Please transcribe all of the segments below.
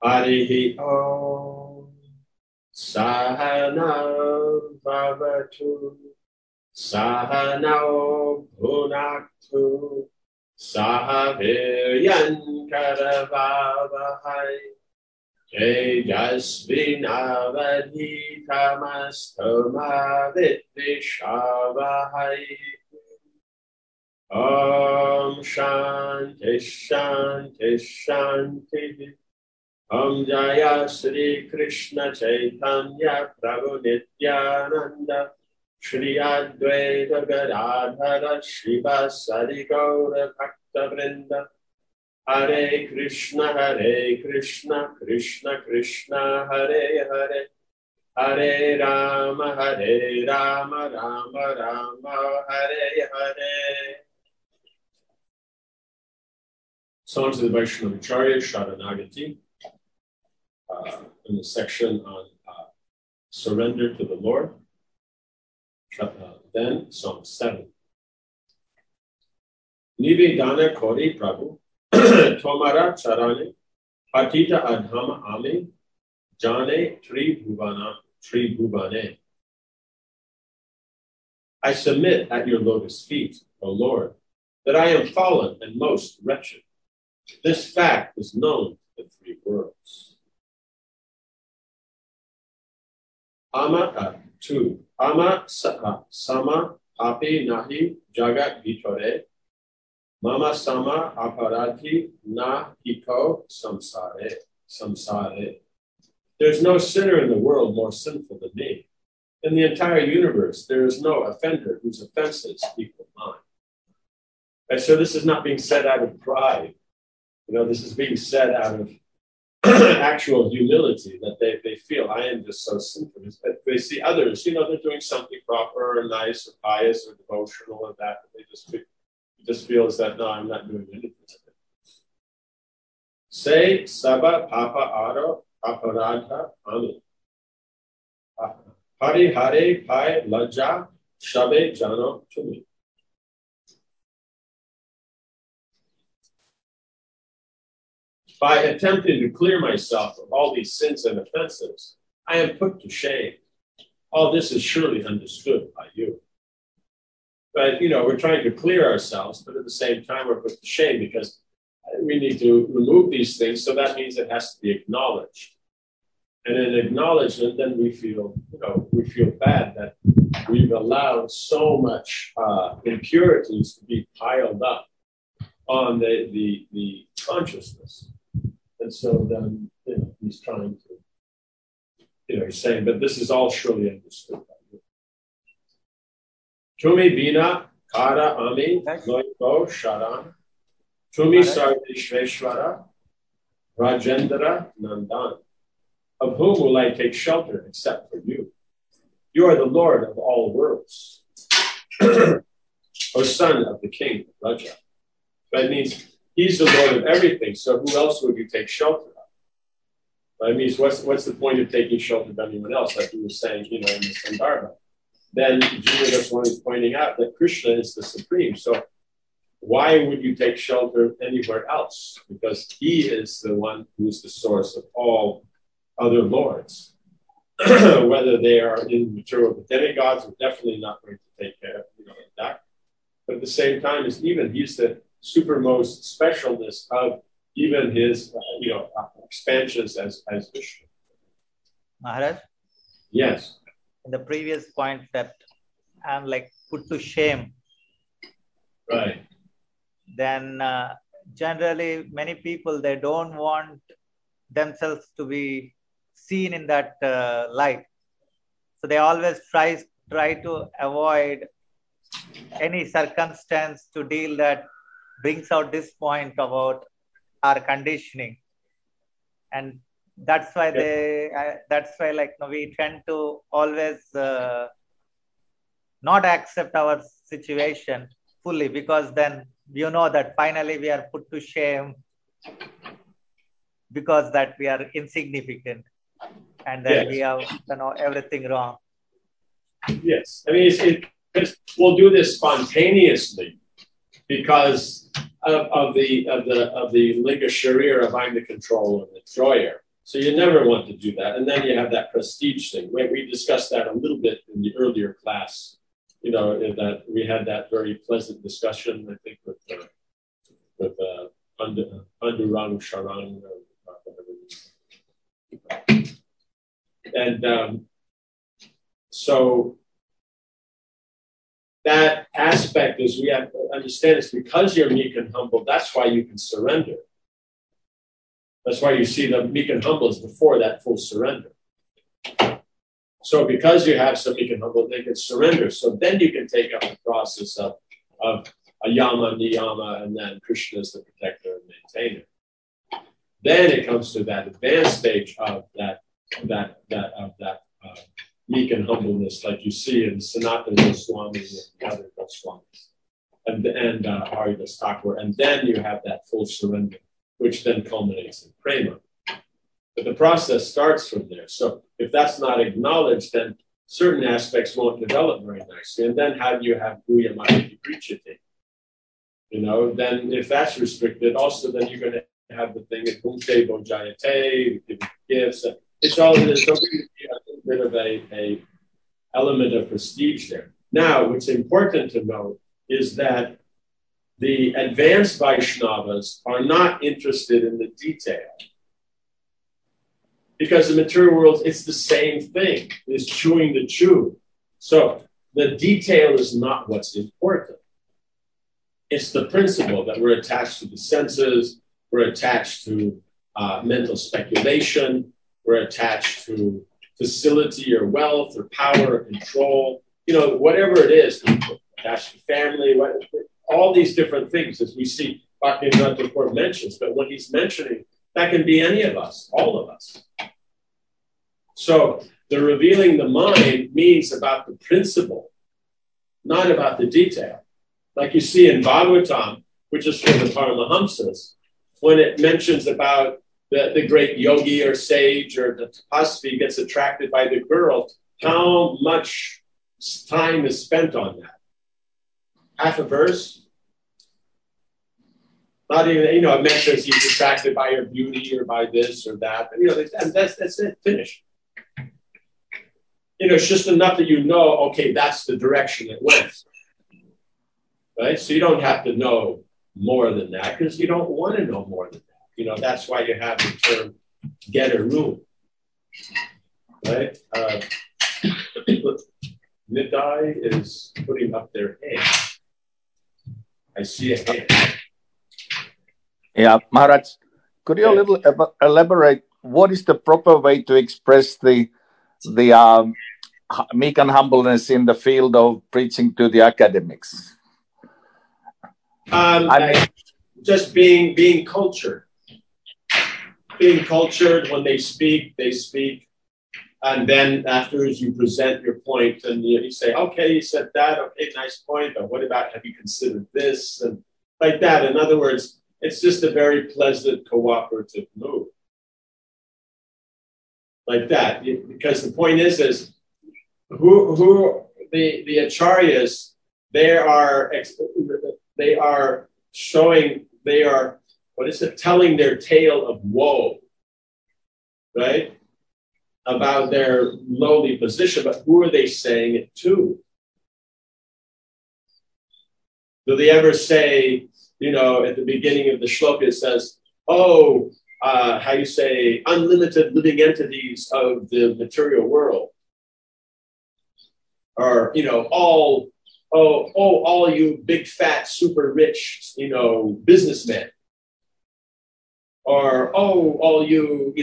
Harihi Om Sahana Bhavatu Sahanao Bhunaktu Sahaviryan Karavavahai Tejasvinavadhitamastoma Vidvishavahai Om Shanti Shanti Shanti Om Jaya Sri Krishna Chaitanya Prabhu Nityananda Shri Advaita Gadadhara Srivasadi Gaura Bhakta Vrinda Hare Krishna Krishna Krishna Hare Hare Hare Rama Rama Rama Hare Hare. Songs of the Vaishnavacharya Sharanagati in the section on surrender to the Lord. Then Song 7. Nivedana Kori Prabhu Tomara Charane Patita Adhama Ame Jane Tri Bhuvane. I submit at your lotus feet, O Lord, that I am fallen and most wretched. This fact is known to the three worlds. Ama 2. Ama sama api nahi jagat vitore mama sama aparati na hiko samsare. There's no sinner in the world more sinful than me. In the entire universe, there is no offender whose offenses equal mine. And so this is not being said out of pride. This is being said out of actual humility, that they feel, I am just so sinful. They see others, they're doing something proper or nice or pious or devotional or that. They just feel as that, no, I'm not doing anything. Say, Saba Papa Aro Aparadha Ami. Hari Hare Pai Laja Shabe Jano Tumi. By attempting to clear myself of all these sins and offenses, I am put to shame. All this is surely understood by you. But, we're trying to clear ourselves, but at the same time, we're put to shame because we need to remove these things. So that means it has to be acknowledged. And in acknowledgement, then we feel bad that we've allowed so much impurities to be piled up on the consciousness. And so then, he's trying to, he's saying, but this is all surely understood by you. Tumi Bina Kara Ami Loiko Sharan Tumi Sarveshvara Rajendra Nandan. Of whom will I take shelter except for you? You are the Lord of all worlds, O son of the king of Raja. That means he's the Lord of everything, so who else would you take shelter of? That means what's the point of taking shelter of anyone else, like you were saying, in the Sandarbha? Then Jiva was pointing out that Krishna is the supreme, so why would you take shelter anywhere else? Because he is the one who's the source of all other lords. Whether they are in material, the demigods are definitely not going to take care of that. But at the same time, he's the supermost specialness of even his expansions as Vishnu. Maharaj? Yes. In the previous point that I'm put to shame. Right. Then generally many people, they don't want themselves to be seen in that light. So they always try to avoid any circumstance to deal that brings out this point about our conditioning. And that's why we tend to always not accept our situation fully, because then that finally we are put to shame because that we are insignificant and then we have everything wrong. Yes, I mean we'll do this spontaneously because of the Linga Sharir of I'm the controller, the destroyer. So you never want to do that. And then you have that prestige thing. We discussed that a little bit in the earlier class, that we had that very pleasant discussion, I think, with Pandurang Sharang, or whatever. And so that aspect is, we have to understand, it's because you're meek and humble, that's why you can surrender. That's why you see the meek and humble is before that full surrender. So because you have some meek and humble, they can surrender. So then you can take up the process of a yama, niyama, and then Krishna is the protector and maintainer. Then it comes to that advanced stage of that meek and humbleness, like you see in Sanatana Goswami and the other Goswamis, and Haridas Thakur. And then you have that full surrender, which then culminates in prema. But the process starts from there. So if that's not acknowledged, then certain aspects won't develop very nicely. And then how do you have Guya Mahiti Prichati? Then if that's restricted, also then you're going to have the thing of Bhumte Bojayate, gifts. It's all, there's going to be a little bit of a element of prestige there. Now, what's important to note is that the advanced Vaishnavas are not interested in the detail. Because the material world, it's the same thing. It's chewing the chew. So the detail is not what's important. It's the principle that we're attached to the senses, we're attached to mental speculation, we're attached to facility or wealth or power or control, whatever it is, attached to family, all these different things, as we see Bhaktivinoda Thakur mentions. But when he's mentioning, that can be any of us, all of us. So the revealing the mind means about the principle, not about the detail. Like you see in Bhagavatam, which is for the Paramahamsas, when it mentions about the great yogi or sage or the tapasvi gets attracted by the girl, how much time is spent on that? Half a verse? Not even, it mentions he's attracted by her beauty or by this or that. And that's it, finished. It's just enough that okay, that's the direction it went. Right? So you don't have to know more than that because you don't want to know more than that. That's why you have the term get a room. Right? Nidai is putting up their hand. I see a hand. Yeah, Maharaj, could you a little elaborate what is the proper way to express the meek and humbleness in the field of preaching to the academics? Just being cultured. Being cultured, when they speak, and then afterwards you present your point, and you say, okay, you said that, okay, nice point, but what about, have you considered this? And like that. In other words, it's just a very pleasant, cooperative move. Like that. Because the point is who the acharyas, they are showing, telling their tale of woe, right? About their lowly position, but who are they saying it to? Do they ever say, at the beginning of the shloka, it says, unlimited living entities of the material world? Or, all you big, fat, super rich, businessmen. Or, all you,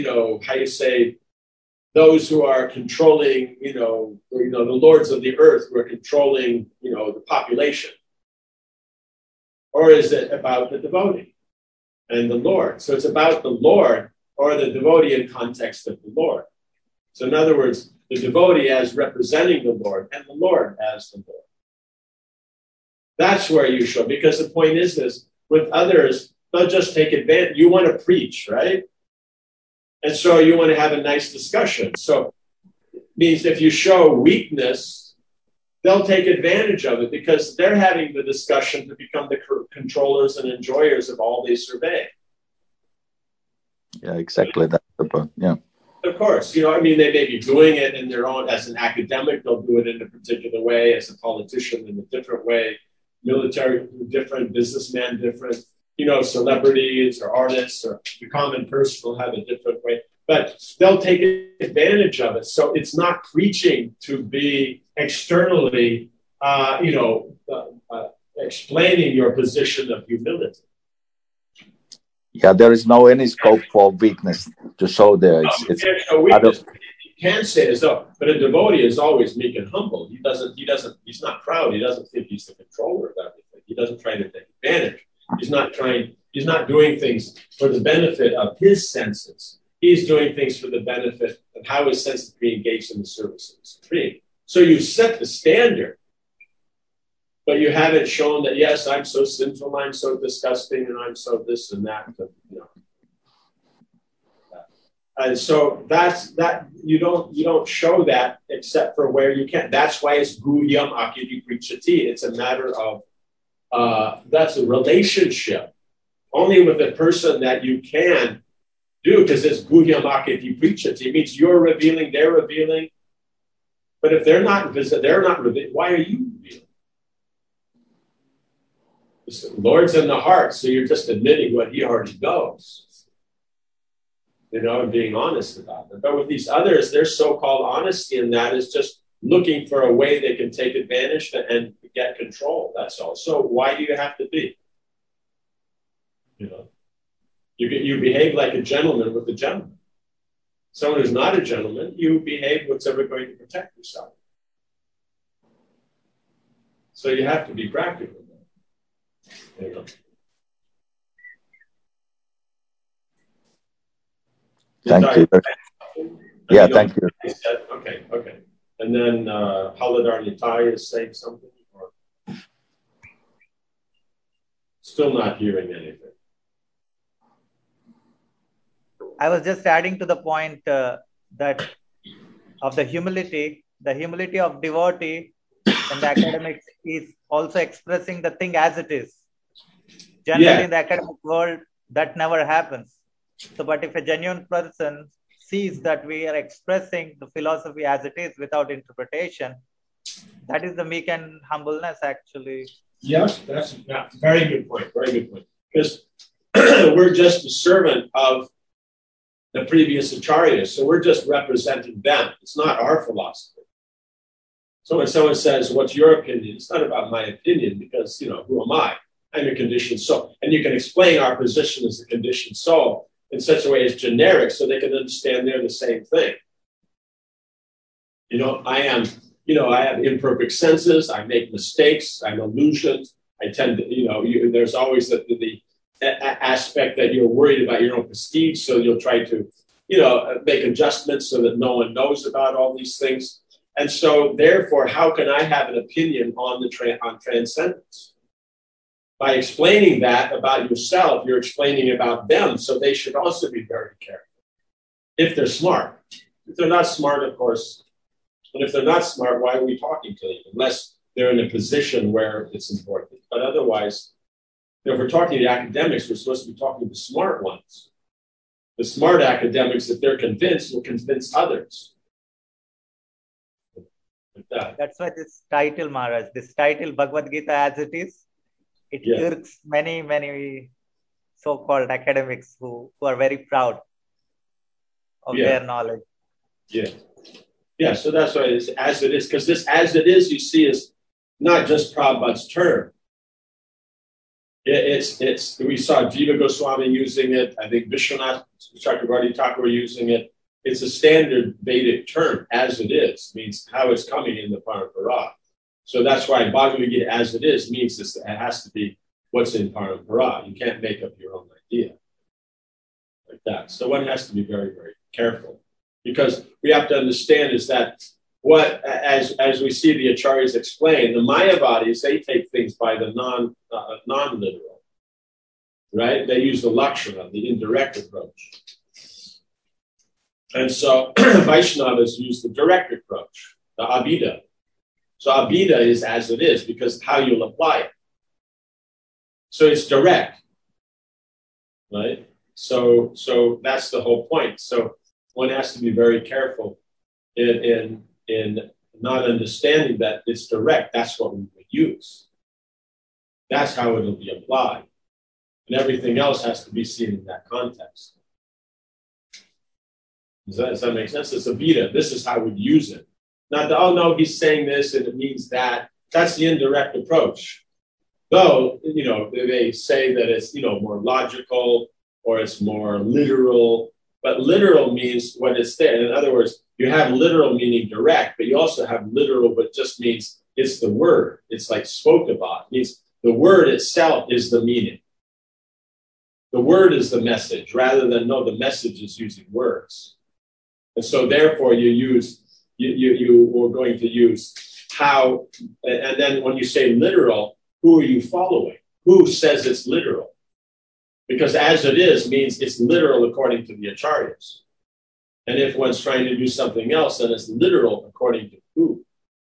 those who are controlling, the lords of the earth who are controlling, the population. Or is it about the devotee and the Lord? So it's about the Lord or the devotee in context of the Lord. So in other words, the devotee as representing the Lord and the Lord as the Lord. That's where you show, because the point is this, with others, don't just take advantage. You want to preach, right? And so you want to have a nice discussion. So it means if you show weakness, they'll take advantage of it because they're having the discussion to become the controllers and enjoyers of all they survey. Yeah, exactly. That's the but yeah. Of course, I mean, they may be doing it in their own, as an academic, they'll do it in a particular way, as a politician in a different way, military different, businessman different, celebrities or artists or the common person will have a different way, but they'll take advantage of it. So it's not preaching to be externally, explaining your position of humility. Yeah, there is no any scope for weakness to show there. You can't show weakness. You can say it as though, but a devotee is always meek and humble. He's not proud. He doesn't think he's the controller of everything. He doesn't try to take advantage. He's not doing things for the benefit of his senses. He's doing things for the benefit of how his senses be engaged in the service of the Supreme. So you set the standard, but you haven't shown that, yes, I'm so sinful, I'm so disgusting, and I'm so this and that. And so that's that. You don't show that except for where you can. That's why it's guhyam akiti prichati. It's a matter of that's a relationship only with the person that you can do, because it's guhyam akiti prichati. It means you're revealing, they're revealing. But if they're not revealing, why are you revealing? The Lord's in the heart, so you're just admitting what he already knows. And being honest about it. But with these others, their so-called honesty in that is just looking for a way they can take advantage and get control. That's all. So why do you have to be? You behave like a gentleman with a gentleman. Someone who's not a gentleman, you behave what's ever going to protect yourself. So you have to be practical. Thank you. Yeah, thank you. Okay. And then Haladar Nitai is saying something? Or still not hearing anything? I was just adding to the point that of the humility of devotee and the academics is also expressing the thing as it is. Generally, in the academic world, that never happens. So, but if a genuine person sees that we are expressing the philosophy as it is without interpretation, that is the meek and humbleness, actually. Yes, that's a very good point. Very good point. Because we're just a servant of the previous acharyas, so we're just representing them. It's not our philosophy. So when someone says, "What's your opinion?" It's not about my opinion, because who am I? I'm a conditioned soul, and you can explain our position as a conditioned soul in such a way as generic, so they can understand they're the same thing. I have imperfect senses. I make mistakes. I'm illusioned. I tend to, there's always the aspect that you're worried about your own prestige, so you'll try to, make adjustments so that no one knows about all these things. And so, therefore, how can I have an opinion on on transcendence? By explaining that about yourself, you're explaining about them, so they should also be very careful. If they're smart. If they're not smart, of course, and if they're not smart, why are we talking to them? Unless they're in a position where it's important. But otherwise, if we're talking to academics, we're supposed to be talking to smart ones. The smart academics, if they're convinced, will convince others. Like That's why this title, Maharaj, this title, Bhagavad Gita as it is, it irks many so-called academics who are very proud of their knowledge. Yeah, so that's why it's as it is, because this as it is, you see, is not just Prabhupada's term. It's we saw Jiva Goswami using it. I think Vishwanath Chakravarti Thakur using it. It's a standard Vedic term, as it is, means how it's coming in the Parampara. So that's why Bhagavad Gita as it is means this, it has to be what's in Parampara. You can't make up your own idea like that. So one has to be very, very careful, because we have to understand is that what, as we see the acharyas explain, the Mayavadis, they take things by the non-literal, right? They use the lakshana, the indirect approach. And so Vaishnavas use the direct approach, the abhida. So abhida is as it is, because how you'll apply it. So it's direct, right? So that's the whole point. So one has to be very careful in not understanding that it's direct. That's what we would use. That's how it'll be applied. And everything else has to be seen in that context. Does that make sense? It's a Vita. This is how we'd use it. Not, oh no, he's saying this and it means that. That's the indirect approach. Though, they say that it's, more logical or it's more literal. But literal means what it's there. In other words, you have literal meaning direct, but you also have literal, but just means it's the word. It's like spoke about. It means the word itself is the meaning. The word is the message, rather than the message is using words. And so therefore you were going to use how, and then when you say literal, who are you following? Who says it's literal? Because as it is means it's literal according to the acharyas. And if one's trying to do something else, then it's literal according to who?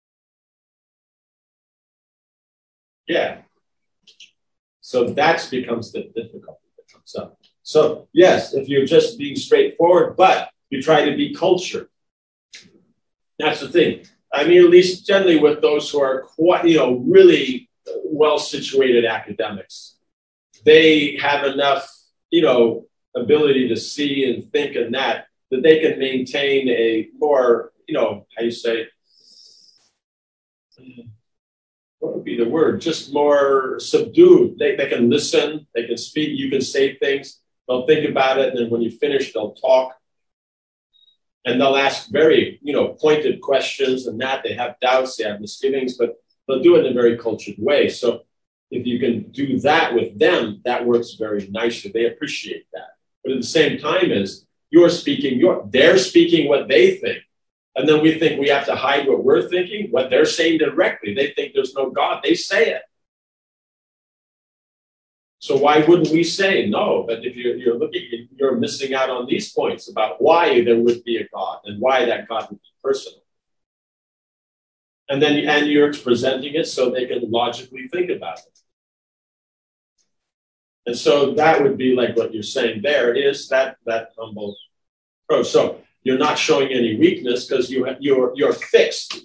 Yeah. So that becomes the difficulty that comes up. So yes, if you're just being straightforward, but you try to be cultured. That's the thing. I mean, at least generally with those who are quite, really well-situated academics, they have enough, ability to see and think and that they can maintain a more, how you say, what would be the word? Just more subdued. They can listen, they can speak, you can say things, they'll think about it, and then when you finish, they'll talk. And they'll ask very, pointed questions and that. They have doubts, they have misgivings, but they'll do it in a very cultured way. So if you can do that with them, that works very nicely. They appreciate that. But at the same time they're speaking what they think. And then we think we have to hide what we're thinking, what they're saying directly. They think there's no God. They say it. So why wouldn't we say no? But if you're missing out on these points about why there would be a God and why that God would be personal. And you're presenting it so they can logically think about it. And so that would be like what you're saying there is that humble approach. So you're not showing any weakness because you're fixed.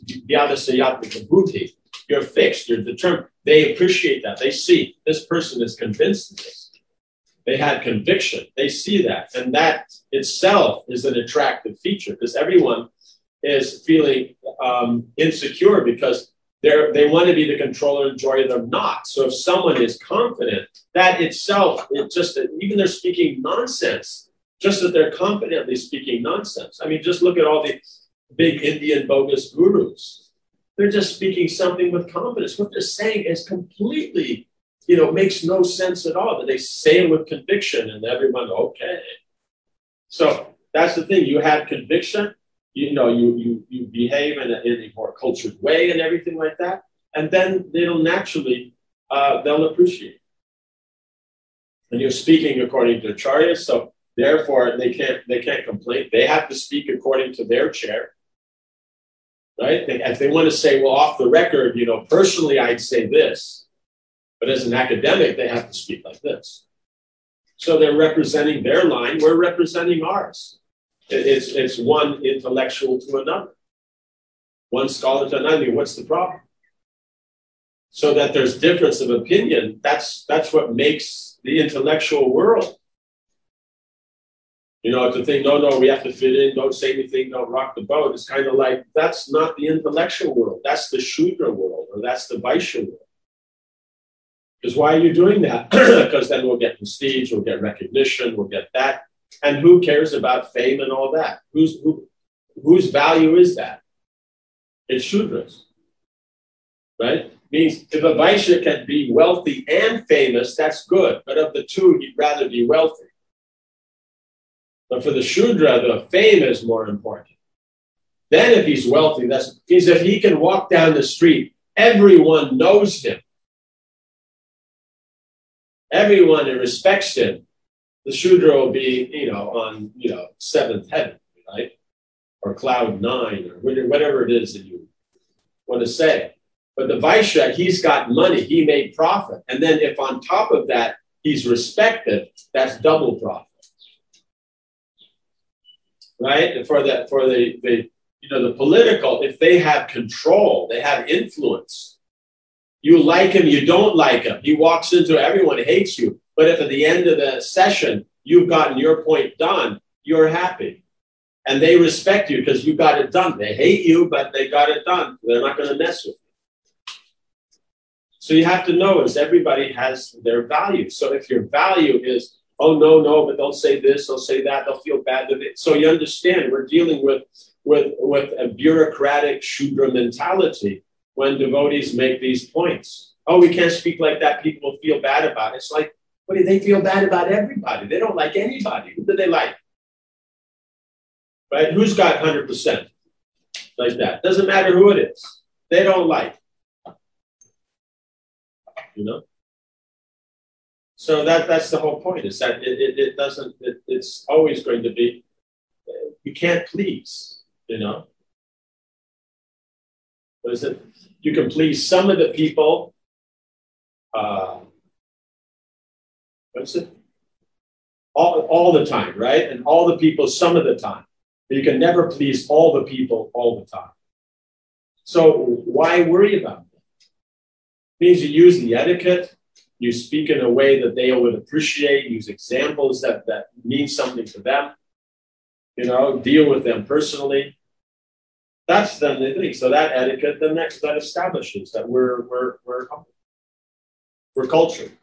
You're fixed. You're determined. They appreciate that. They see this person is convinced of this. They had conviction. They see that. And that itself is an attractive feature because everyone is feeling insecure because they want to be the controller and joy, they're not. So if someone is confident, that itself, even they're speaking nonsense, just that they're confidently speaking nonsense. I mean, just look at all the big Indian bogus gurus. They're just speaking something with confidence. What they're saying is completely, makes no sense at all. But they say it with conviction and everyone, okay. So that's the thing. You have conviction. You behave in a more cultured way and everything like that. And then they'll naturally, they'll appreciate it. And you're speaking according to Acharya, so therefore they can't complain. They have to speak according to their chair. Right? If they want to say, well, off the record, personally, I'd say this. But as an academic, they have to speak like this. So they're representing their line. We're representing ours. It's one intellectual to another. One scholar to another. I mean, what's the problem? So that there's difference of opinion, that's what makes the intellectual world. To think, no, we have to fit in, don't say anything, don't rock the boat. It's kind of like, that's not the intellectual world. That's the Shudra world, or that's the Vaishya world. Because why are you doing that? Because then we'll get prestige, we'll get recognition, we'll get that. And who cares about fame and all that? Whose value is that? It's Shudras. Right? Means if a Vaishya can be wealthy and famous, that's good. But of the two, he'd rather be wealthy. But for the Shudra, the fame is more important. Then if he's wealthy, means if he can walk down the street, everyone knows him. Everyone respects him. The Shudra will be, on, seventh heaven, right? Or cloud 9, or whatever it is that you want to say. But the Vaishya, he's got money. He made profit. And then if on top of that, he's respected, that's double profit. right? And for the the political, if they have control, they have influence. You like him, you don't like him. He walks into everyone hates you. But if at the end of the session you've gotten your point done, you're happy. And they respect you because you got it done. They hate you, but they got it done. They're not going to mess with you. So you have to know is everybody has their value. So if your value is, oh, no, but don't say this, they'll say that, they'll feel bad with it. So you understand we're dealing with a bureaucratic Shudra mentality when devotees make these points. Oh, we can't speak like that. People will feel bad about it. It's like, what do they feel bad about everybody? They don't like anybody. Who do they like? Right? Who's got 100% like that? Doesn't matter who it is. They don't like. So that's the whole point, is that it doesn't, it's always going to be, you can't please, What is it? You can please some of the people, all the time, right? And all the people some of the time. But you can never please all the people all the time. So why worry about it? It means you use the etiquette, you speak in a way that they would appreciate, use examples that mean something to them, deal with them personally. That's then the thing. So that etiquette, then that establishes that we're cultured.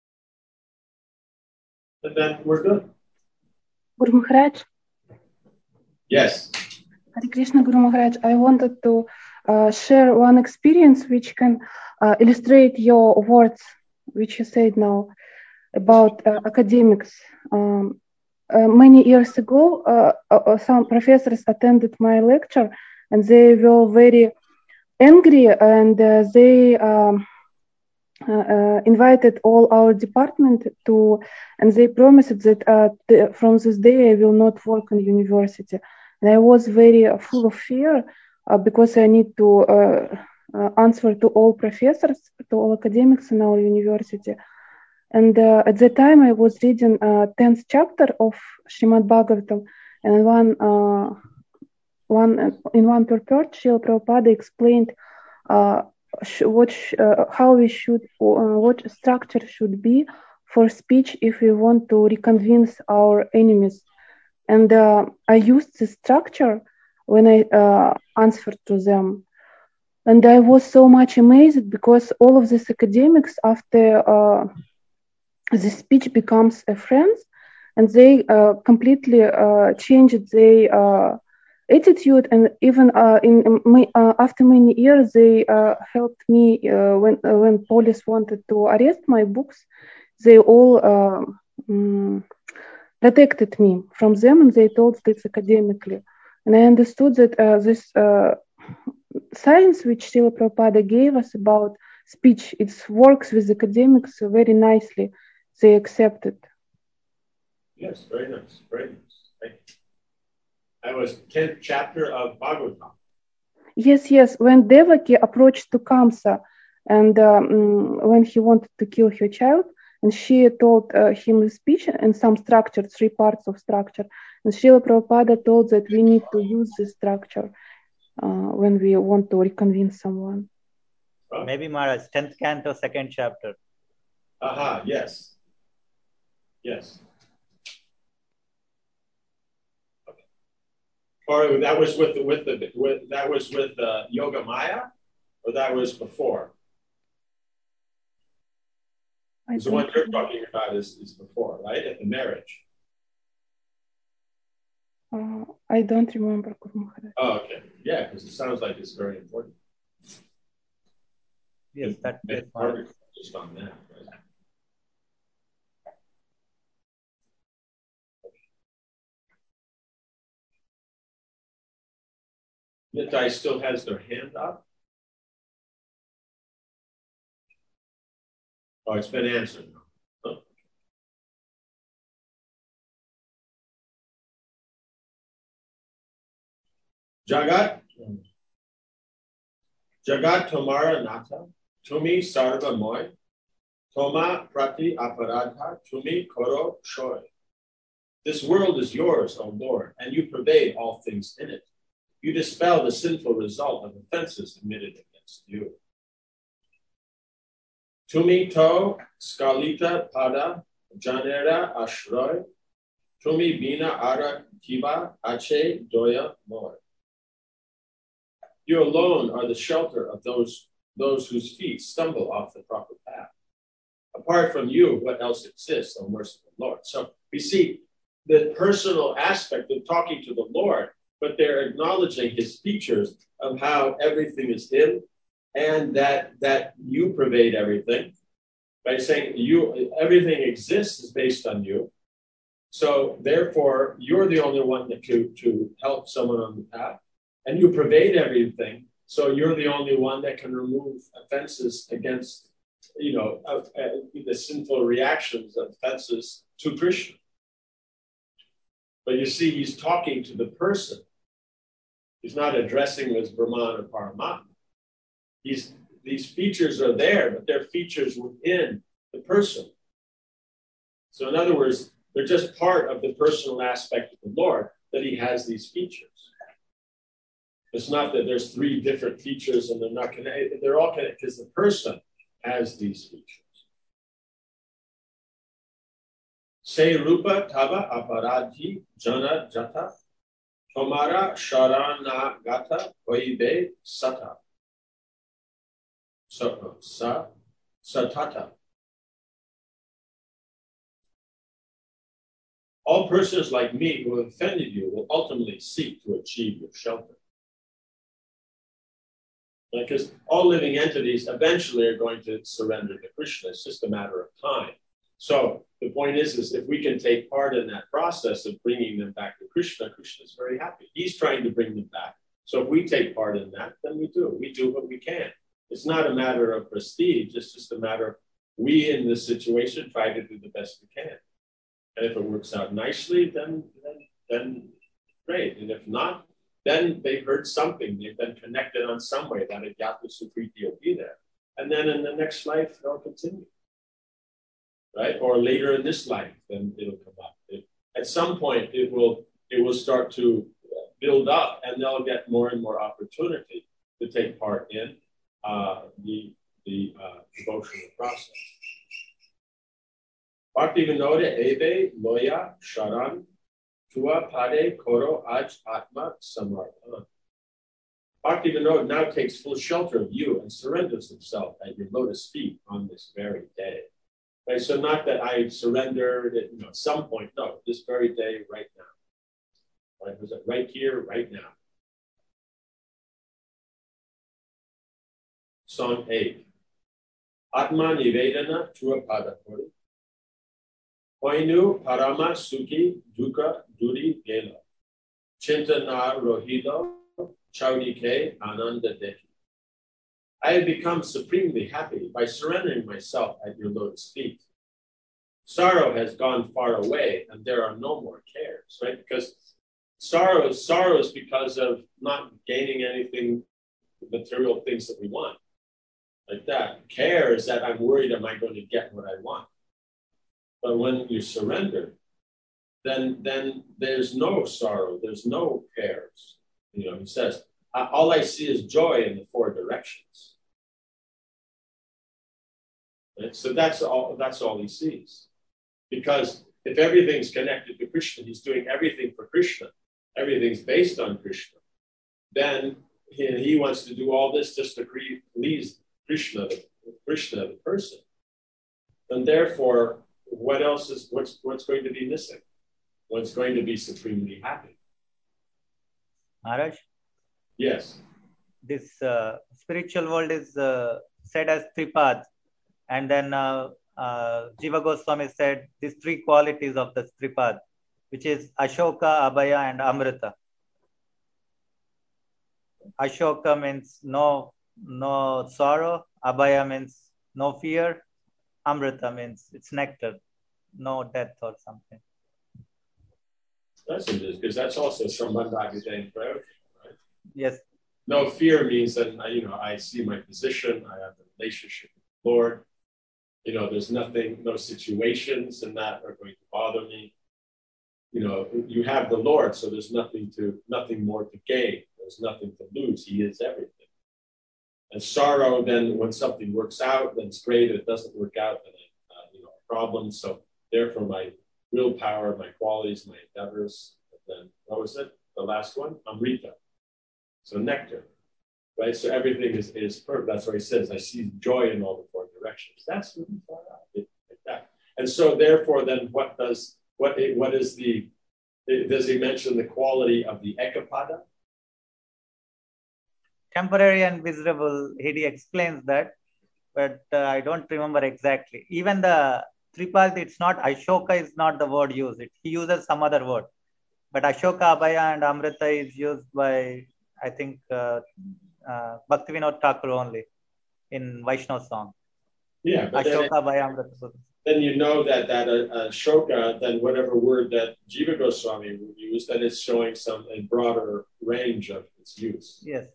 And then we're good. Guru Maharaj? Yes. Hare Krishna, Guru Maharaj. I wanted to share one experience which can illustrate your words, which you said now about academics. Many years ago, some professors attended my lecture and they were very angry, and they invited all our department to, and they promised that from this day I will not work in university. And I was very full of fear because I need to answer to all professors, to all academics in our university. And at the time I was reading 10th chapter of Srimad Bhagavatam, and in one purport, Srila Prabhupada explained how we should, what structure should be for speech if we want to reconvince our enemies. And I used this structure when I answered to them. And I was so much amazed because all of these academics, after the speech becomes a friend, and they completely changed their attitude, and even after many years, they helped me when police wanted to arrest my books. They all protected me from them, and they told this academically. And I understood that this science which Srila Prabhupada gave us about speech, it works with academics very nicely. They accept it. Yes, very nice, very nice. Thank you. That was 10th chapter of Bhagavatam. Yes. When Devaki approached to Kamsa, and when he wanted to kill her child, and she told him the speech and some structure, 3 parts of structure. And Srila Prabhupada told that we need to use this structure when we want to reconvince someone. Maybe Maharaj, 10th canto, 2nd chapter. Aha, yes. Yes. Okay. Or that was with Yoga Maya, or that was before? The one you're talking about is before, right? At the marriage. I don't remember, Guru Maharaj. Oh, okay. Yeah, because it sounds like it's very important. Yes, that's just on that, right? Nitai still has their hand up. Oh, it's been answered. Huh? Jagat Tomara Nata, Tumi Sarva Moy, Toma Prati Aparadha, Tumi Koro Shoy. This world is yours, O Lord, and you pervade all things in it. You dispel the sinful result of offenses committed against you. Tumi to skalita pada janera ashroi, tumi bina ara kiva ache doya moy. You alone are the shelter of those whose feet stumble off the proper path. Apart from you, what else exists, O merciful Lord? So we see the personal aspect of talking to the Lord, but they're acknowledging his features of how everything is him and that you pervade everything by saying everything exists is based on you. So therefore, you're the only one that to help someone on the path, and you pervade everything. So you're the only one that can remove offenses against, the sinful reactions of offenses to Krishna. But you see, he's talking to the person. He's not addressing as Brahman or Paramatma. These features are there, but they're features within the person. So in other words, they're just part of the personal aspect of the Lord, that he has these features. It's not that there's three different features and they're not connected. They're all connected because the person has these features. Se rupa tava aparadhi jana jata tomara sharana gata oibe sata satata. All persons like me who have offended you will ultimately seek to achieve your shelter. Because all living entities eventually are going to surrender to Krishna. It's just a matter of time. So the point is if we can take part in that process of bringing them back to Krishna, Krishna is very happy. He's trying to bring them back. So if we take part in that, then we do. We do what we can. It's not a matter of prestige. It's just a matter of we in this situation try to do the best we can. And if it works out nicely, then great. And if not, then they've heard something. They've been connected on some way. That Agyata Sukriti will be there. And then in the next life, they'll continue. Right? Or later in this life, then it'll come up. At some point, it will start to build up, and they'll get more and more opportunity to take part in the devotional process. Bhakti Vinode Eve Loya Sharan Tua Pade Koro Aj Atma Samartana. Bhakti Vinod now takes full shelter of you and surrenders himself at your lotus feet on this very day. Right? So not that I surrendered at some point. No, this very day, right now. Right? Was it right here, right now? Song 8. Atma Nivedana Tua Pada Kori. Koinu Parama Sukhi Dukkha Duri Gela. Chintana Rohido Chaudike Ananda Deki. I have become supremely happy by surrendering myself at your lotus feet. Sorrow has gone far away and there are no more cares, right? Because sorrow is because of not gaining anything, material things that we want. Like that. Care is that I'm worried, am I going to get what I want? But when you surrender, then there's no sorrow, there's no cares. He says, all I see is joy in the four directions. Right? So that's all he sees. Because if everything's connected to Krishna, he's doing everything for Krishna, everything's based on Krishna, then he wants to do all this just to please Krishna, the person. And therefore, what's going to be missing? What's going to be supremely happy? Maharaj? Yes. This spiritual world is said as Tripad. And then Jiva Goswami said these three qualities of the Tripad, which is Ashoka, Abhaya, and Amrita. Ashoka means no sorrow. Abhaya means no fear. Amrita means it's nectar, no death or something. That's interesting, because that's also Sambandha Prayer, right? Yes. No fear means that I see my position, I have a relationship with the Lord. There's nothing, no situations and that are going to bother me. you have the Lord, so there's nothing more to gain. There's nothing to lose. He is everything. And sorrow, then when something works out, then it's great. If it doesn't work out, then a problem. So therefore, my willpower, my qualities, my endeavors. And then what was it? The last one, Amrita. So nectar, right? So everything is perfect. That's what he says. I see joy in all the four directions. That's really far out. Like that. And so therefore, then does he mention the quality of the Ekapada? Temporary and visible, he explains that, but I don't remember exactly. Even the Tripalti, it's not, Ashoka is not the word used. He uses some other word. But Ashoka, Abhaya and Amrita is used by, I think, Bhaktivinoda Thakur only in Vaishnava song. Yeah, but Ashoka, Abhaya, Amrita. Then you know that Ashoka, then whatever word that Jiva Goswami would use, that it's showing a broader range of its use. Yes.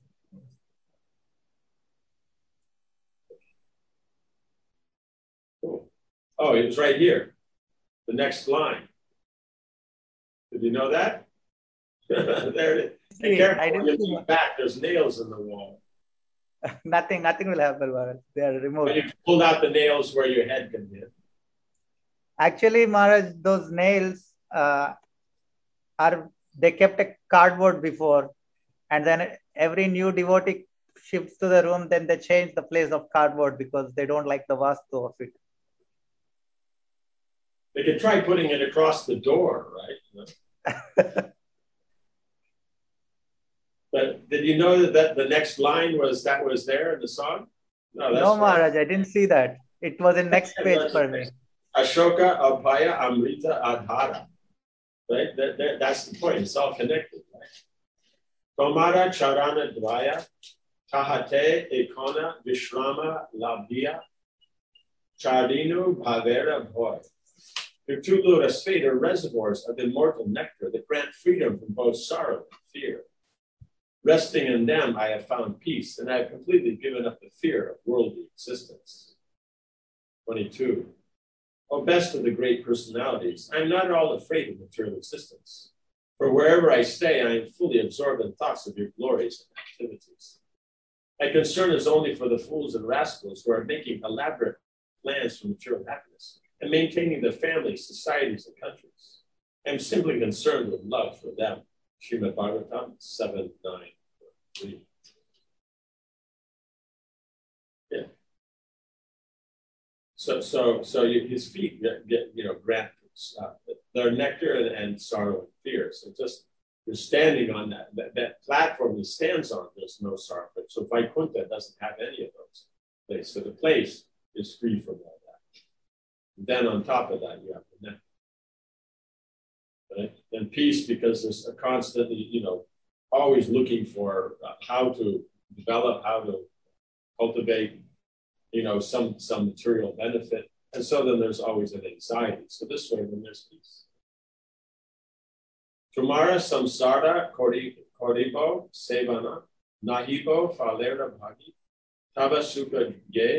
Cool. Oh, it was right here. The next line. Did you know that? There it is. Be careful when you look back. There's nails in the wall. Nothing will happen, Maharaj. They are removed. But you pulled out the nails where your head can hit. Actually, Maharaj, those nails they kept a cardboard before, and then every new devotee shifts to the room, then they change the place of cardboard because they don't like the vastu of it. They could try putting it across the door, right? But did you know that the next line was there in the song? No, Maharaj, I didn't see that. It was in next page for me. Ashoka, Abhaya, Amrita, Adhara. Right? That's the point. It's all connected, right? Tomara, Charana, Dvaya, Tahate, Ekona, Vishrama, Labdiya, Chardinu, Bhavera, Bhoy. Your two lotus feet are reservoirs of immortal nectar that grant freedom from both sorrow and fear. Resting in them, I have found peace, and I have completely given up the fear of worldly existence. 22. O best of the great personalities, I am not at all afraid of material existence. For wherever I stay, I am fully absorbed in thoughts of your glories and activities. My concern is only for the fools and rascals who are making elaborate plans for material happiness and maintaining their families, societies, and countries. I am simply concerned with love for them. Srimad Bhagavatam 7:9-3. Yeah. So his feet get grant their nectar and sorrow and fear. So just you're standing on that platform he stands on. There's no sorrow. But so Vaikuntha doesn't have any of those places. So the place is free from all that. And then on top of that, you have the nectar. Right? And peace, because there's a constantly, always looking for how to develop, how to cultivate, some material benefit. And so then there's always an anxiety. So this way, then there's peace. Tumara samsara koribo sevana nahibo falera bhagi tava sukha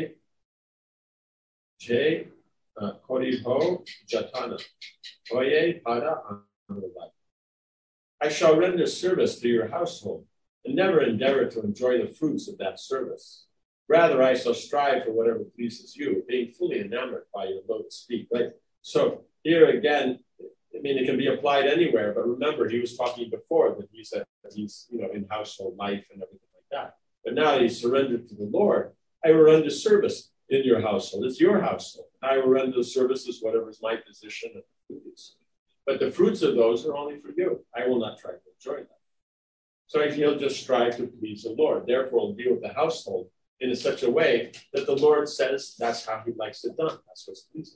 je koribo jatana oye pada anurvai. I shall render service to your household and never endeavor to enjoy the fruits of that service. Rather, I shall strive for whatever pleases you, being fully enamored by your lotus feet, right? So here again, it can be applied anywhere, but remember, he was talking before that he said he's, in household life and everything like that. But now that he's surrendered to the Lord, I will render service in your household. It's your household. I will render services, whatever is my position and duties. But the fruits of those are only for you. I will not try to enjoy them. So he'll just strive to please the Lord. Therefore, he'll deal with the household in such a way that the Lord says that's how he likes it done. That's what's pleasing.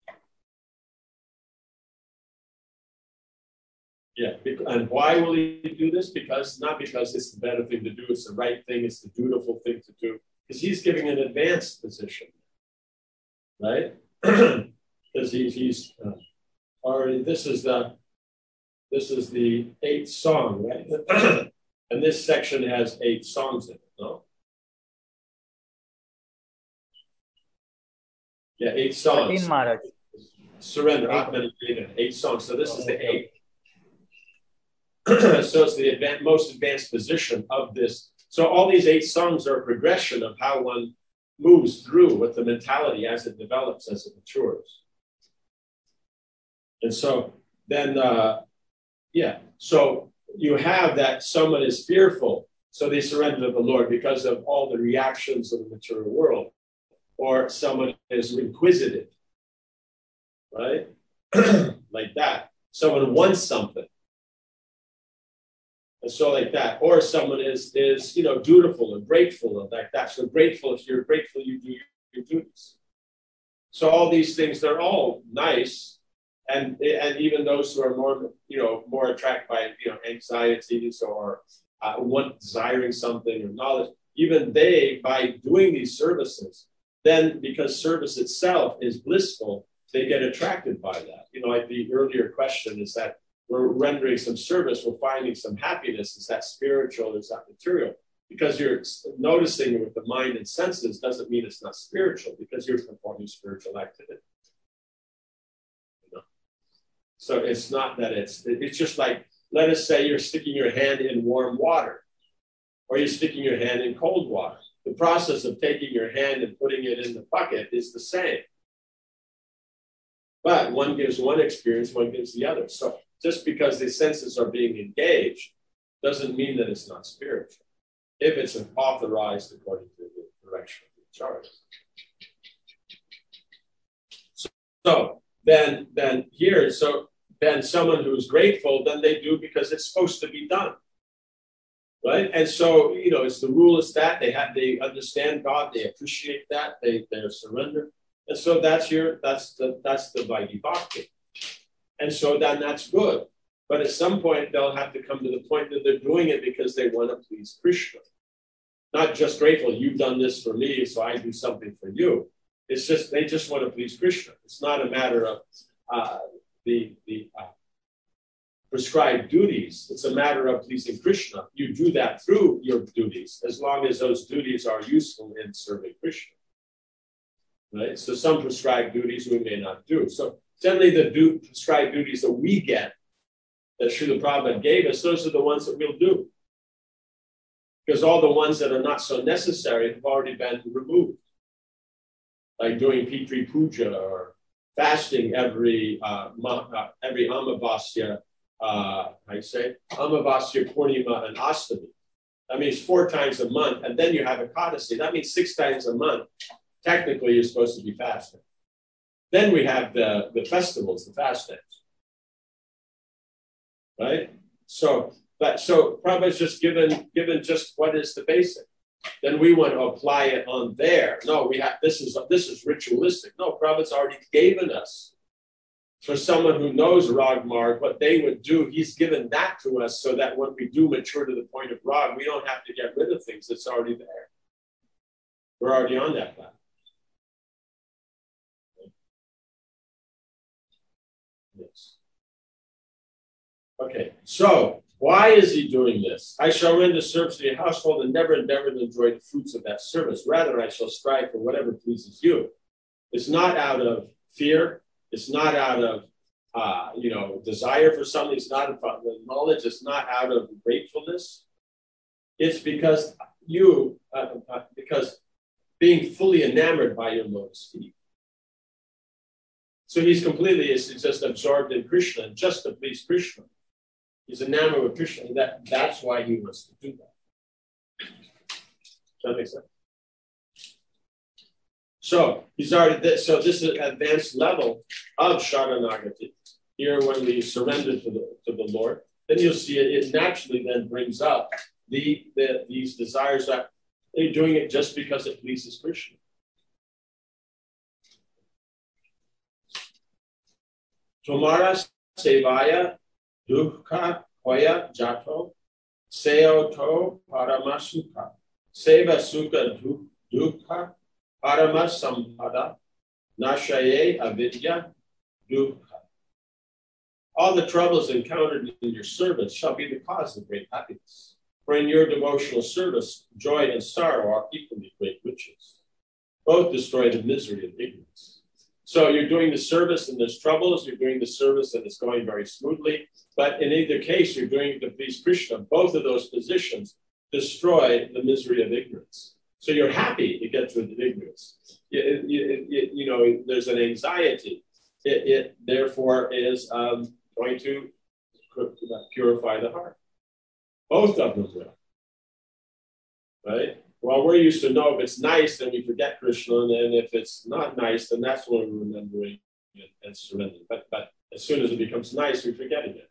Yeah, and why will he do this? Not because it's the better thing to do, it's the right thing, it's the dutiful thing to do, because he's giving an advanced position, right? Because he's already. This is the 8th song, right? And this section has 8 songs in it, no? Yeah, 8 songs. 13, Maharaj. Surrender, Atman, 8 songs. So this is the 8th. So it's the most advanced position of this. So all these 8 songs are a progression of how one moves through with the mentality as it develops, as it matures. And so then, so you have that someone is fearful, so they surrender to the Lord because of all the reactions of the material world, or someone is inquisitive, right? Like that. Someone wants something. And so like that. Or someone is dutiful and grateful and like that. So grateful, if you're grateful, you do your duties. So all these things, they're all nice. And even those who are more attracted by, anxieties or desiring something or knowledge, even they, by doing these services, then because service itself is blissful, they get attracted by that. Like the earlier question is that we're rendering some service, we're finding some happiness. Is that spiritual? Is that material? Because you're noticing it with the mind and senses doesn't mean it's not spiritual, because you're performing spiritual activity. So it's not that it's just like, let us say you're sticking your hand in warm water, or you're sticking your hand in cold water. The process of taking your hand and putting it in the bucket is the same. But one gives one experience, one gives the other. So just because the senses are being engaged doesn't mean that it's not spiritual, if it's authorized according to the direction of the charge. So then someone who's grateful, then they do because it's supposed to be done. Right? And so, it's the rule is that they understand God, they appreciate that, they surrender. And so that's the Vaidhi Bhakti. And so then that's good. But at some point, they'll have to come to the point that they're doing it because they want to please Krishna. Not just grateful, you've done this for me, so I do something for you. It's just, they just want to please Krishna. It's not a matter of the prescribed duties. It's a matter of pleasing Krishna. You do that through your duties, as long as those duties are useful in serving Krishna. Right? So some prescribed duties we may not do. So generally the prescribed duties that we get, that Srila Prabhupada gave us, those are the ones that we'll do. Because all the ones that are not so necessary have already been removed. Like doing Pitri Puja or fasting every Amavasya, Amavasya, Purnima, and Astami. That means 4 times a month, and then you have Ekadasi. That means 6 times a month. Technically, you're supposed to be fasting. Then we have the festivals, the fast days. Right? So Prabhupada's just given just what is the basic. Then we want to apply it on there. No, this is ritualistic. No, Prabhupada's already given us. For someone who knows Rag Marg, what they would do, he's given that to us so that when we do mature to the point of Rag, we don't have to get rid of things that's already there. We're already on that path. Yes. Okay, so why is he doing this? I shall render service to your household and never endeavor to enjoy the fruits of that service. Rather, I shall strive for whatever pleases you. It's not out of fear. It's not out of, desire for something. It's not about the knowledge. It's not out of gratefulness. It's because because being fully enamored by your lotus feet. So he's just absorbed in Krishna, just to please Krishna. He's enamored with Krishna, and that's why he wants to do that. Does that make sense? So he's already. So this is an advanced level of Sharanagati. Here, when we surrender to the Lord, then you'll see it naturally then brings up these desires that they're doing it just because it pleases Krishna. Tomara sevaya dukha hoya jato seoto paramasuka seva sukha dukha paramasampada nashaye avidya dukha. All the troubles encountered in your service shall be the cause of great happiness. For in your devotional service, joy and sorrow are equally great riches. Both destroy the misery of ignorance. So you're doing the service and there's troubles, you're doing the service and it's going very smoothly. But in either case, you're doing it to please Krishna. Both of those positions destroy the misery of ignorance. So you're happy it gets rid of ignorance. You know, there's an anxiety. It therefore is going to purify the heart. Both of them will. Right? Well, we're used to know if it's nice, then we forget Krishna, and if it's not nice, then that's when we're remembering it and surrendering. But as soon as it becomes nice, we forget it.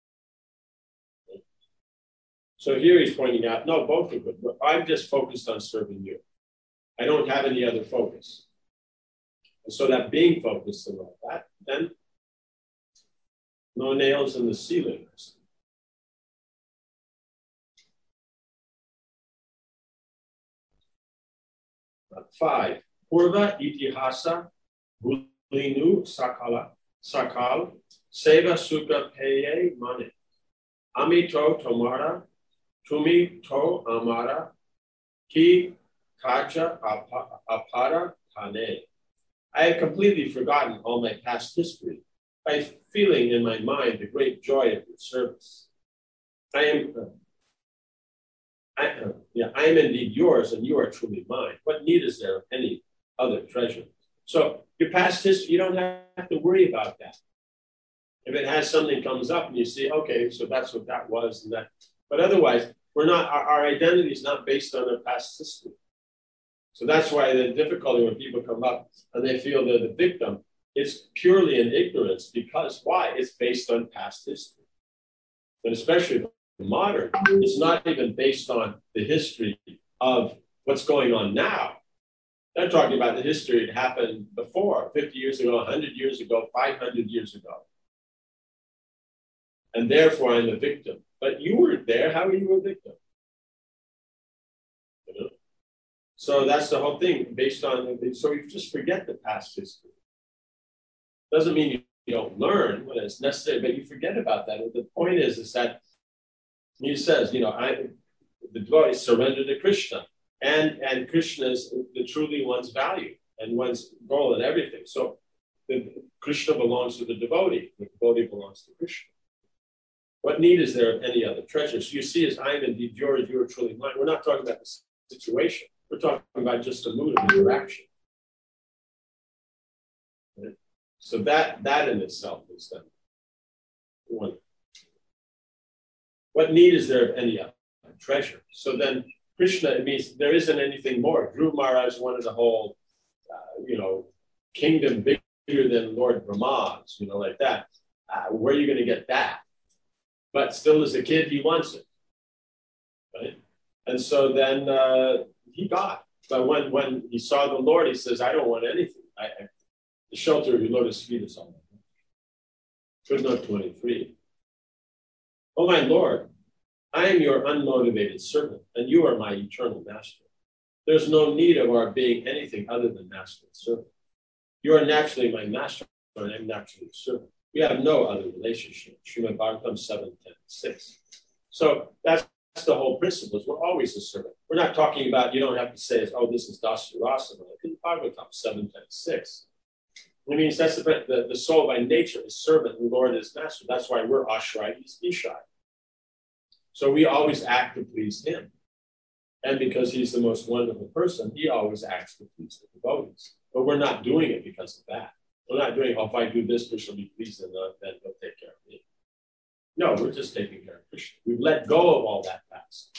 So here he's pointing out, no, both are good. I'm just focused on serving you. I don't have any other focus. And so that being focused on that, then no nails in the ceiling. 5. Purva itihasa bulinu sakal seva sukha peye mane. Amito tomara tumi to amara ki kaja apara tane. I have completely forgotten all my past history by feeling in my mind the great joy of your service. I am indeed yours, and you are truly mine. What need is there of any other treasure? So your past history, you don't have to worry about that. If it has something comes up and you see, okay, so that's what that was, and that. But otherwise, we're not. Our identity is not based on our past history. So that's why the difficulty when people come up and they feel they're the victim, it's purely in ignorance. Because why? It's based on past history, but especially modern, it's not even based on the history of what's going on now. They're talking about the history that happened before, 50 years ago, 100 years ago, 500 years ago. And therefore, I'm the victim. But you weren't there. How are you a victim? You know? So that's the whole thing, based on, so you just forget the past history. Doesn't mean you don't learn when it's necessary, but you forget about that. And the point is that he says, you know, the devotee surrender to Krishna, and Krishna is the truly one's value and one's goal and everything. So Krishna belongs to the devotee belongs to Krishna. What need is there of any other treasure? So you see, as I am indeed yours, you are truly mine. We're not talking about the situation. We're talking about just a mood of interaction. Right? So that in itself is the one. What need is there of any other treasure? So then Krishna, it means there isn't anything more. Dhruva Maharaj wanted a whole, kingdom bigger than Lord Brahma's, like that. Where are you going to get that? But still as a kid, he wants it. Right? And so then he got. But when he saw the Lord, he says, I don't want anything. The shelter of your lotus feet is all. Footnote 23. Oh, my Lord, I am your unmotivated servant, and you are my eternal master. There's no need of our being anything other than master and servant. You are naturally my master, and I'm naturally a servant. We have no other relationship. Srimad Bhagavatam 7:10-6. So that's the whole principle. We're always a servant. We're not talking about, you don't have to say, oh, this is Dasya Rasa. In Bhagavatam 7:10-6. It means that's the soul by nature is servant, and Lord is master. That's why we're Ashrai, he's Ishai. So we always act to please him. And because he's the most wonderful person, he always acts to please the devotees. But we're not doing it because of that. We're not doing, if I do this, Krishna will be pleased, and then he'll take care of me. No, we're just taking care of Krishna. We've let go of all that past.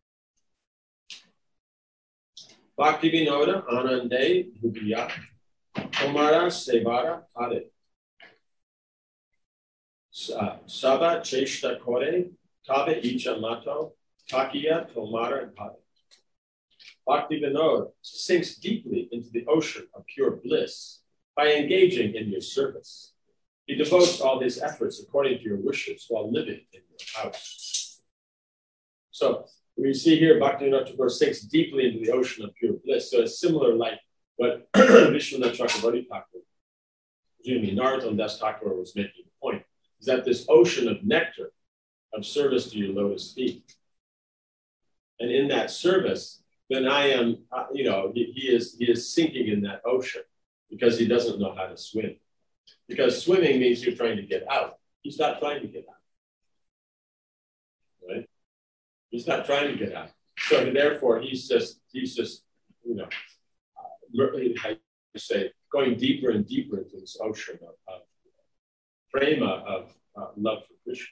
Bhakti Vinoda Anande Bhubiya Kumara Sevara Kare Saba Cheshta Kore Tabe Icha Mato Takiya Tomara Kare. Bhakti Vinod sinks deeply into the ocean of pure bliss by engaging in your service. He devotes all his efforts according to your wishes while living in your house. So we see here Bhaktivinoda Thakur sinks deeply into the ocean of pure bliss. So it's similar like what Vishwanath Chakravarti Thakur, Narottam Das Thakur was making the point, is that this ocean of nectar of service to your lotus feet. And in that service, then I am, he is sinking in that ocean. because he doesn't know how to swim. Because swimming means you're trying to get out. He's not trying to get out. Right? He's not trying to get out. So therefore, he's just how you say, going deeper and deeper into this ocean of prema, of love for Krishna.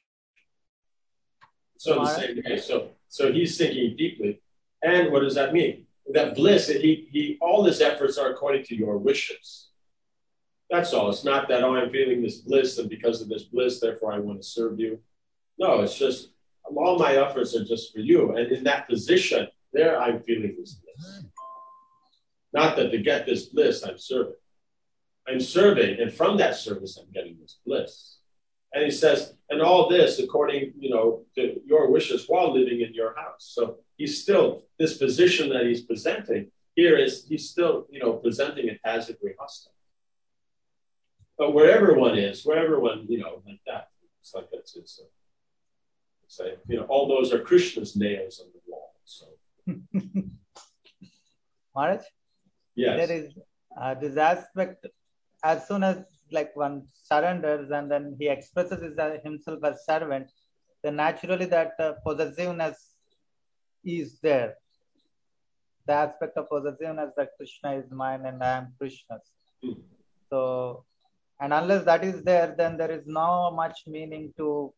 So the same way. So he's thinking deeply. And what does that mean? That bliss, all his efforts are according to your wishes. That's all. It's not that, I'm feeling this bliss, and because of this bliss, therefore I want to serve you. No, it's just, all my efforts are just for you. And in that position, there I'm feeling this bliss. Not that to get this bliss, I'm serving. I'm serving, and from that service, I'm getting this bliss. And he says, and all this according, to your wishes while living in your house. So he's still, this position that he's presenting here is, he's still, presenting it as a grihasta. But wherever one is, like that, it's like that's it. So, all those are Krishna's nails on the wall. So, Maharaj? Yes. There is this aspect, as soon as one surrenders and then he expresses himself as servant, then naturally that possessiveness is there. The aspect of possessiveness that Krishna is mine and I am Krishna's. So, and unless that is there, then there is no much meaning to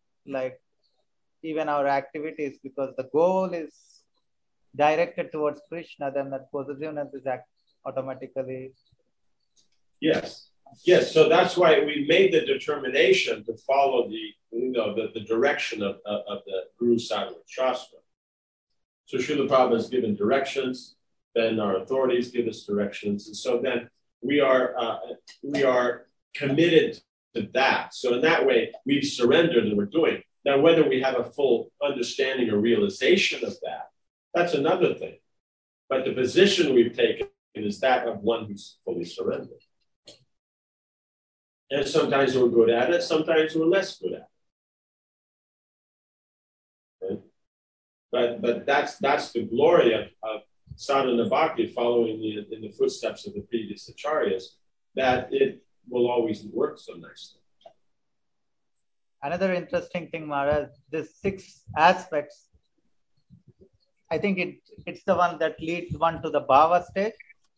even our activities, because the goal is directed towards Krishna, then that possessiveness is automatically. Yes. So that's why we made the determination to follow the direction of the Guru Sadhana Shastra. So Srila Prabhupada has given directions, then our authorities give us directions, and so then we are committed to that. So in that way, we've surrendered and we're doing. Now, whether we have a full understanding or realization of that, that's another thing. But the position we've taken is that of one who's fully surrendered. And sometimes we're good at it, sometimes we're less good at it. Right? But that's the glory of sadhana bhakti, following in the footsteps of the previous acharyas, that it will always work so nicely. Another interesting thing, Maharaj, this 6 aspects, I think it's the one that leads one to the bhava stage.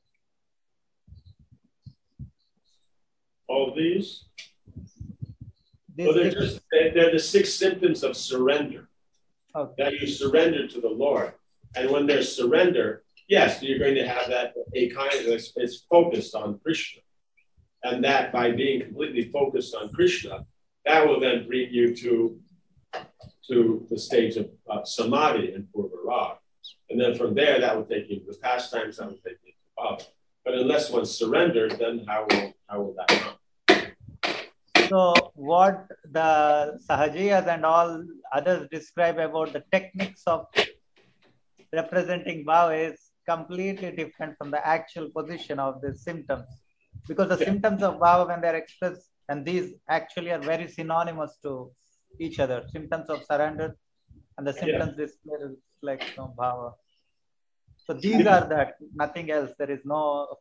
All these? Well, they're the 6 symptoms of surrender. Okay. That you surrender to the Lord. And when there's surrender, yes, you're going to have that it's focused on Krishna. And that by being completely focused on Krishna, that will then bring you to the stage of samadhi and purva. And then from there, that will take you to the pastimes, that will take you to bhava. But unless one's surrendered, then how will that come? So what the Sahajiyas and all others describe about the techniques of representing bhava is completely different from the actual position of the symptoms. Because the symptoms of bhava, when they're expressed, and these actually are very synonymous to each other. Symptoms of surrender and the symptoms displayed like bhava. So these are that, nothing else. There is no...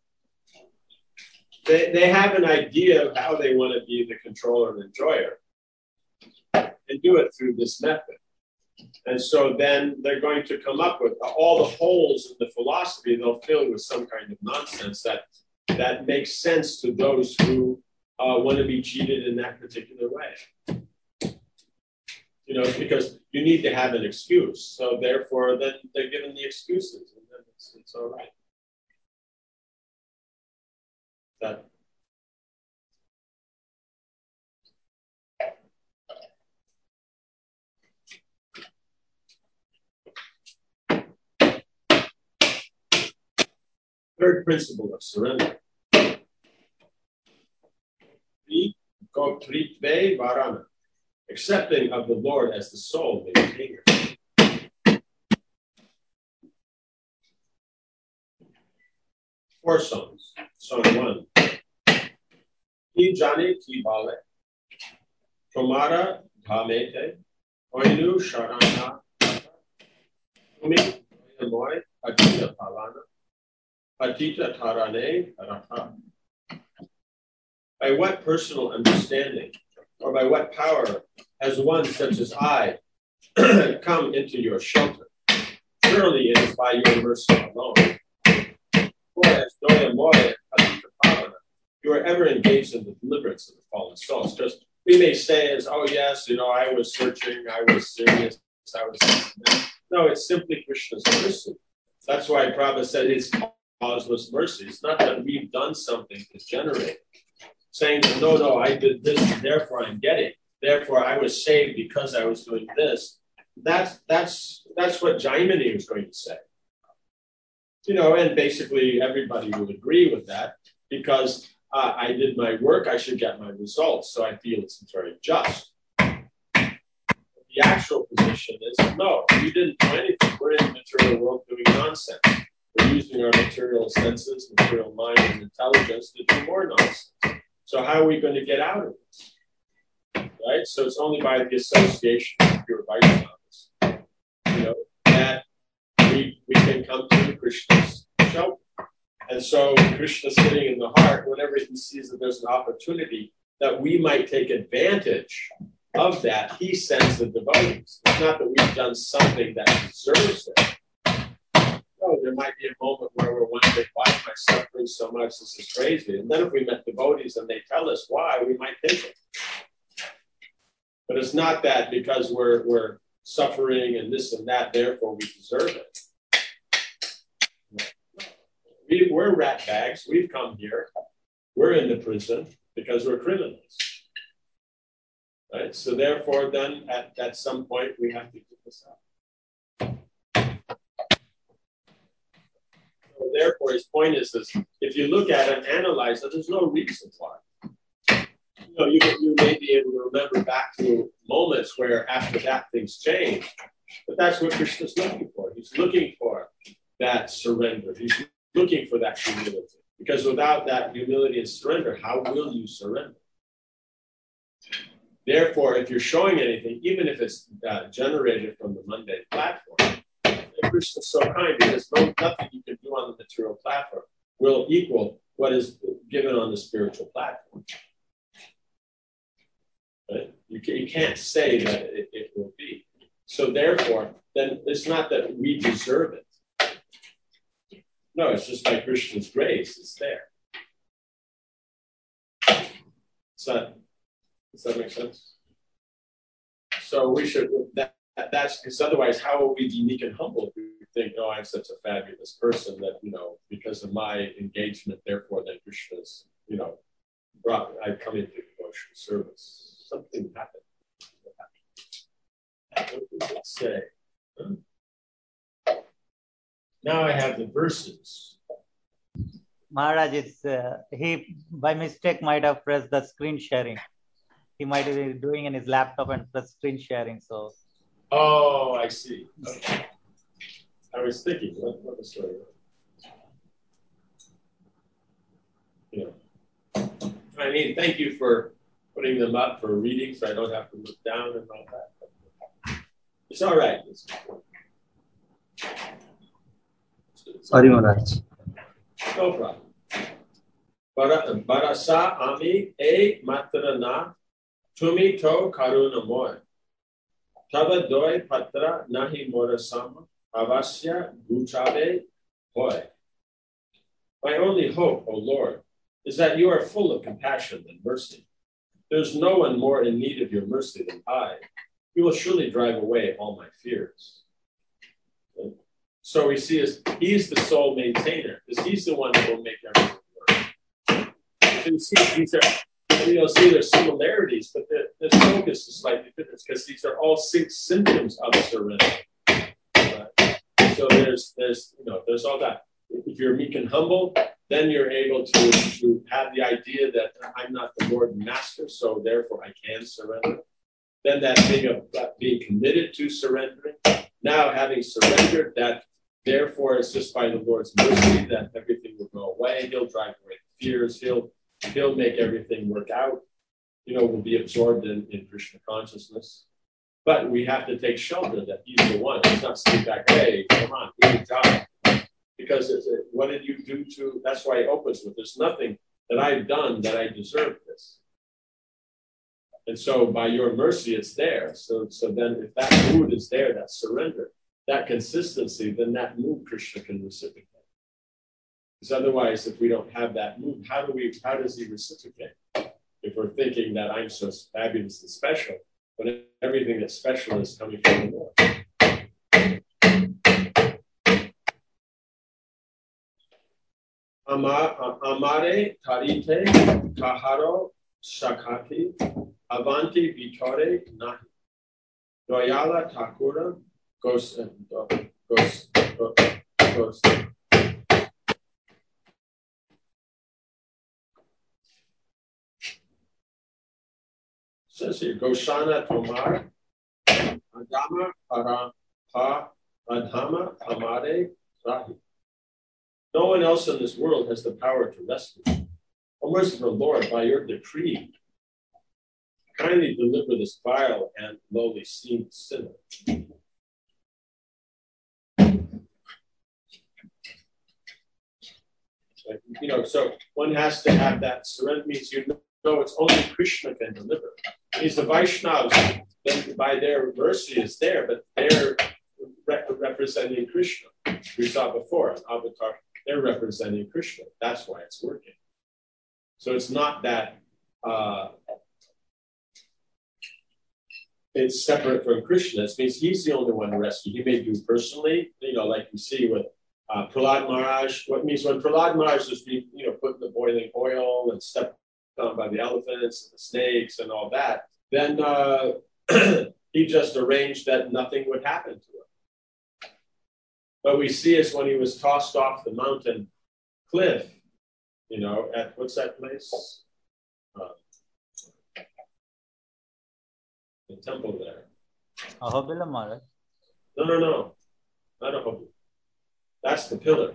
They have an idea of how they want to be the controller and enjoyer and do it through this method. And so then they're going to come up with all the holes in the philosophy, they'll fill with some kind of nonsense that makes sense to those who want to be cheated in that particular way. Because you need to have an excuse. So therefore, then they're given the excuses, and then it's all right. That. Third principle of surrender. Tritve varana. Accepting of the Lord as the sole maintainer. Four songs. Song 1. Ki jane ki bale, tomara dhamete, oinu sharana, tumi moy atita palana, atita tarane ratha, By what personal understanding or by what power has one such as I come into your shelter? Surely it is by your mercy alone. For as Doya Moya you are ever engaged in the deliverance of the fallen souls. Because we may say as, oh yes, I was searching, I was serious, I was... No, it's simply Krishna's mercy. That's why Prabhupada said it's causeless mercy. It's not that we've done something to generate it. Saying, no, I did this, and therefore I'm getting. Therefore I was saved because I was doing this. That's what Jaimini was going to say. And basically everybody would agree with that because I did my work, I should get my results. So I feel it's very just. The actual position is, no, we didn't do anything. We're in the material world doing nonsense. We're using our material senses, material mind, and intelligence to do more nonsense. So how are we going to get out of this? Right? So it's only by the association of pure Vaishnavas, that we can come to Krishna's shelter. And so Krishna sitting in the heart, whenever he sees that there's an opportunity that we might take advantage of that, he sends the devotees. It's not that we've done something that deserves it. No, there might be a moment where we're wondering, why am I suffering so much? This is crazy. And then if we met devotees and they tell us why, we might take it. But it's not that because we're suffering and this and that, therefore we deserve it. We're rat bags. We've come here. We're in the prison because we're criminals. Right? So therefore, then at some point, we have to give this up. So therefore, his point is this: if you look at it and analyze it, there's no reason why. You may be able to remember back to moments where after that things change, but that's what Krishna's looking for. He's looking for that surrender. He's looking for that humility. Because without that humility and surrender, how will you surrender? Therefore, if you're showing anything, even if it's generated from the mundane platform, Krishna is so kind because nothing you can do on the material platform will equal what is given on the spiritual platform. Right? You can't say that it will be. So therefore, then it's not that we deserve it. No, it's just by Krishna's grace, it's there. Does that make sense? So we should, that's because otherwise, how will we be meek and humble if we think, oh, I'm such a fabulous person that, because of my engagement, therefore that Krishna's, I've come into devotional service. Something happened. What does it say? Now I have the verses. Maharaj, he by mistake might have pressed the screen sharing. He might be doing in his laptop and press screen sharing. So. Oh, I see. Okay. I was thinking, what the story was. I mean, thank you for putting them up for reading, so I don't have to look down and all that. It's all right. Sorry, Maharaj. No problem. Barasa ami e matrana tumi to karuna moy. Tava doi patra nahi morasam avasya guchave hoy. My only hope, O Lord, is that you are full of compassion and mercy. There's no one more in need of your mercy than I. You will surely drive away all my fears. So we see he's the sole maintainer, because he's the one that will make everything work. You'll see there's similarities, but the focus is slightly different, because these are all 6 symptoms of surrender. So there's all that. If you're meek and humble, then you're able to have the idea that I'm not the Lord and Master, so therefore I can surrender. Then that thing of being committed to surrendering. Now having surrendered, that therefore it's just by the Lord's mercy that everything will go away. He'll drive away the fears. He'll make everything work out. We'll be absorbed in Krishna consciousness. But we have to take shelter that he's the one. He's not sitting back, hey, come on, do your job. Because what did you do to, that's why he opens with, there's nothing that I've done that I deserve this. And so by your mercy, it's there. So then if that mood is there, that surrender, that consistency, then that mood Krishna can reciprocate. Because otherwise, if we don't have that mood, how does he reciprocate? If we're thinking that I'm so fabulous and special, but everything that's special is coming from the Lord. Amare tarite kaharo shakati avanti vitore nahi doyala takura gos. Says here, Goshana Tomar, Adama Adhama Amare Rahi. No one else in this world has the power to rescue. O merciful Lord, by your decree, kindly deliver this vile and lowly sinner. So one has to have that surrender. Means it's only Krishna can deliver. Means the Vaishnavas, then by their mercy is there, but they're representing Krishna. We saw before, Avatar, they're representing Krishna. That's why it's working. So it's not that it's separate from Krishna. It means he's the only one to rescue. He may do personally, like you see with Prahlad Maharaj. What means when Prahlad Maharaj was being, put in the boiling oil and stepped on by the elephants and the snakes and all that, then he just arranged that nothing would happen to him. But we see is when he was tossed off the mountain cliff, at what's that place? The temple there. Ahobila Maharaj? No. Not Ahobila. That's the pillar.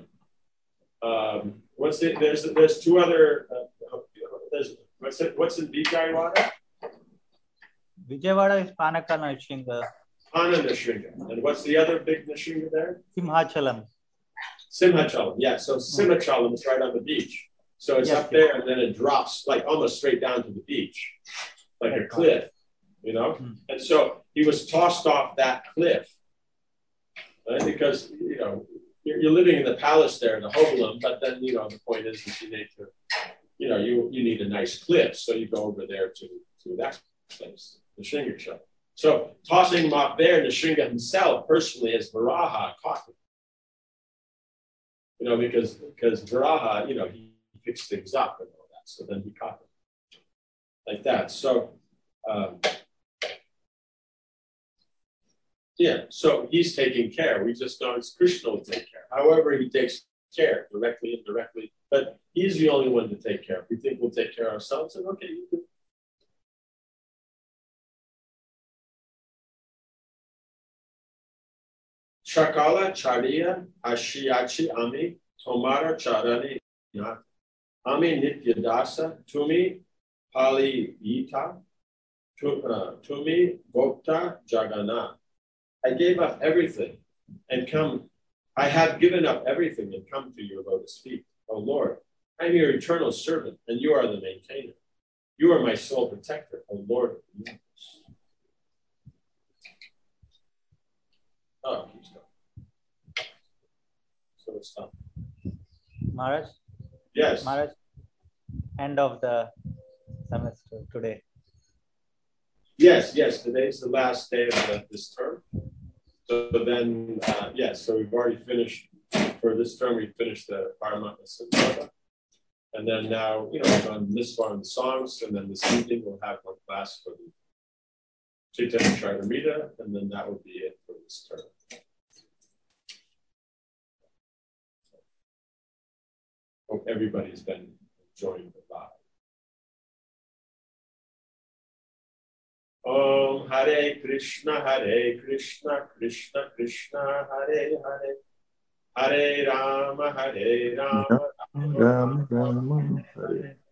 There's two other. What's in Vijayawada? Vijayawada is Panaka Nrsinga. Pana Nrsinga. And what's the other big Nrsinga there? Simhachalam. Yeah. So Simhachalam is right on the beach. So it's up there and then it drops like almost straight down to the beach, like a cliff, And so he was tossed off that cliff, right? Because, you're living in the palace there in the Hovelam, but then, the point is that you need to, you need a nice cliff. So you go over there to that place, the Nrsinga. So tossing him off there, Nrsinga himself personally as Varaha caught him. Because Varaha, he picks things up and all that. So then he caught him like that. So, so he's taking care. We just know it's Krishna will take care. However, he takes care, directly, indirectly, but he's the only one to take care. If we think we'll take care of ourselves, then okay, you do. Shakala Chariya Ashiyachi Ami Tomara Charani Ami Nityadasa Tumi Pali Yita Tumi Gopta Jagana. I gave up everything and come. I have given up everything and come to your lotus feet. O Lord, I am your eternal servant, and you are the maintainer. You are my sole protector, O Lord of the universe. Oh, it keeps going. So it's done. Maharaj? Yes. Maharaj, end of the semester today. Yes. Today's the last day of this term. So then, so we've already finished, for this term, we finished the Paramatma Sampada. And then now, we've gone this far in the songs, and then this evening we'll have one class for the Chaitanya Charitamrita, and then that will be it for this term. Hope everybody's been enjoying the vibe. Om Hare Krishna, Krishna Krishna, Hare Hare, Hare Rama, Rama, Ram Ram Hare